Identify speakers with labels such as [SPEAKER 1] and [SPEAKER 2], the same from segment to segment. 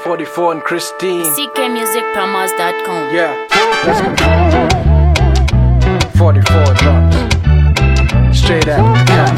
[SPEAKER 1] 44 and Christine.
[SPEAKER 2] ckmusicpromos.com.
[SPEAKER 1] Yeah, let's go. 44 drums. Straight out. Yeah.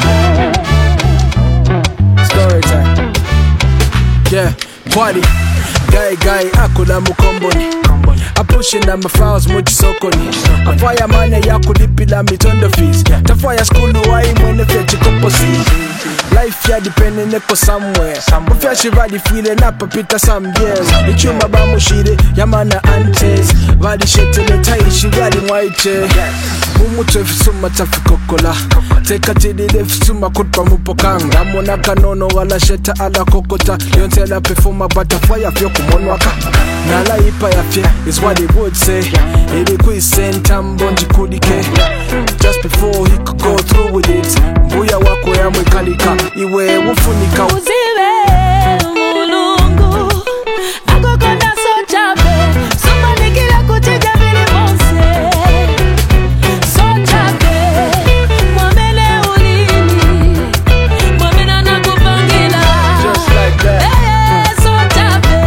[SPEAKER 1] Story time.
[SPEAKER 3] Yeah, party. Guy, akula mukomboni. Apushe na mafiles muchi sokoni. Afaya mane ya kulipila mitondo fees. Tafaya skulu wa imwene fechi komposi. Life ya depending neko somewhere. Mufya shivadi file na papita some years. Ichuma bamu shire yamana antes. Vadi shetele taishi vadi mwaiche. Mumutu efisuma tafikokola. Teka tidide efisuma kutpa mupokanga. Mona kanono wala sheta ala kokota. Yontela performa butterfly afyo kumonwaka. Nala ipa ya fye is what they would say. Ili kuisenta mbonji kudike. Just before he could go through with it. Mbuya wako ya mwikalika. Iwe ufunika
[SPEAKER 2] Uziwe mulungu Akokonda sochabe Sumanikila kuchija vili monse Sochabe Mwamene ulini Mwamena nakupangila
[SPEAKER 1] Just like that.
[SPEAKER 2] Sochabe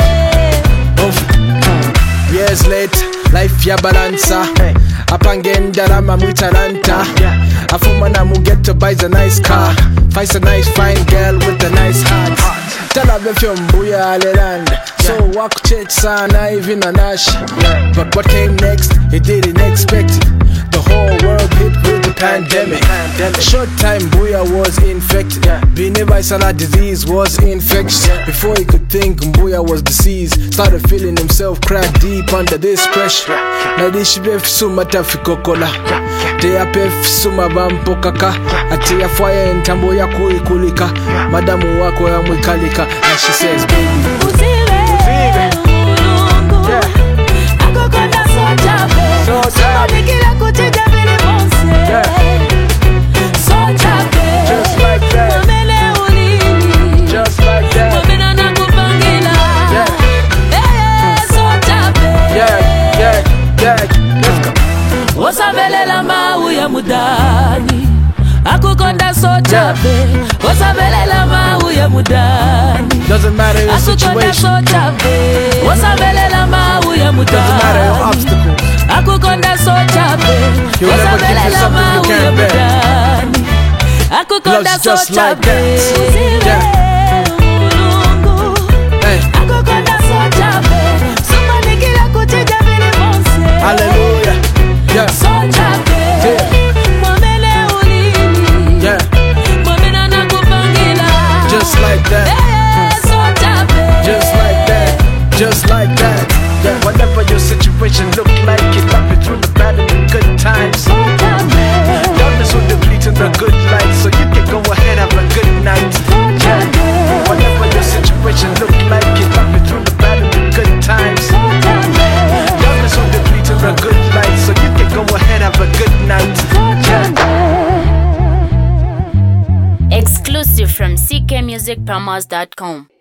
[SPEAKER 3] Years late, life ya balansa. Apangenda rama mwitalanta. Afuma na mugeto buys a nice car. Finds a nice fine girl with a nice heart. Tell her if you're mbuya aleland. So walk church sana even a nash. But what came next, he didn't expect it. The whole world hit with the pandemic. Short time Mbuya was infected. Bine visceral disease was infectious. Before he could think Mbuya was deceased. Started feeling himself crack deep under this pressure. Na dishibe fisuma tafikokola. Te ape fisuma bampokaka. Ati ya fire ntambo ya kuikulika. Madamu wako ya mwikalika. And she says baby
[SPEAKER 2] Uziwe mulungu Akokonda sochabe Sumanikila kuchija vili monse Sochabe
[SPEAKER 1] Just like that.
[SPEAKER 2] Mwamene ulini
[SPEAKER 1] Just like that.
[SPEAKER 2] Mwamena nakupangila Sochabe
[SPEAKER 3] Yeah. Let's go.
[SPEAKER 2] Osavelela mau ya mudani Akukonda sochabe Osavelela mau ya mudani
[SPEAKER 3] Doesn't matter your
[SPEAKER 2] Akukonda
[SPEAKER 3] situation.
[SPEAKER 2] sochabe Osavelela mau ya
[SPEAKER 3] Doesn't matter your
[SPEAKER 2] mudani
[SPEAKER 3] obstacles.
[SPEAKER 2] Akukonda sochabe
[SPEAKER 3] He'll never give you
[SPEAKER 2] Osavelela
[SPEAKER 3] something you
[SPEAKER 2] mau ya
[SPEAKER 3] can't bear.
[SPEAKER 2] mudani Akukonda
[SPEAKER 3] Love's just like
[SPEAKER 2] sochabe
[SPEAKER 3] that.
[SPEAKER 2] Uziwe mulungu
[SPEAKER 3] Hey.
[SPEAKER 2] Akukonda sochabe Sumanikila kuchija vili monse
[SPEAKER 3] Hallelujah. Yeah.
[SPEAKER 2] Sochabe
[SPEAKER 3] Yeah.
[SPEAKER 2] Mwamene ulini
[SPEAKER 3] Yeah.
[SPEAKER 2] Mwamena nakupangila
[SPEAKER 3] Just like that.
[SPEAKER 2] Sochabe
[SPEAKER 3] Just like that. Just like that. Yeah.
[SPEAKER 1] Whatever your situation look like, it love you through the bad and the good times. Darkness will deplete in the good light, so you can go ahead have a good night. Yeah. Whatever your situation look like, it love you through the bad and the good times. Darkness will deplete in the good light, so you can go ahead have a good night. Yeah.
[SPEAKER 2] Exclusive from ckmusicpromos.com.